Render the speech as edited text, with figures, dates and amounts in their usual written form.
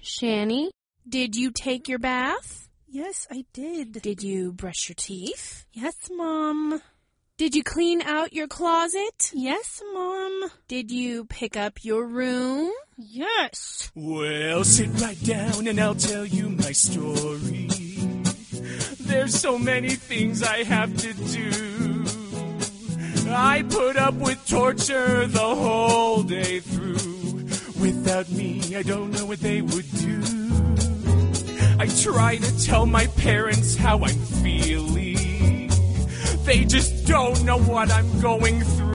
Shani, did you take your bath? Yes, I did. Did you brush your teeth? Yes, Mom. Did you clean out your closet? Yes, Mom. Did you pick up your room? Yes. Well, sit right down and I'll tell you my story. There's so many things I have to do. I put up with torture the whole day through. Without me, I don't know what they would do. I try to tell my parents how I'm feeling. They just don't know what I'm going through.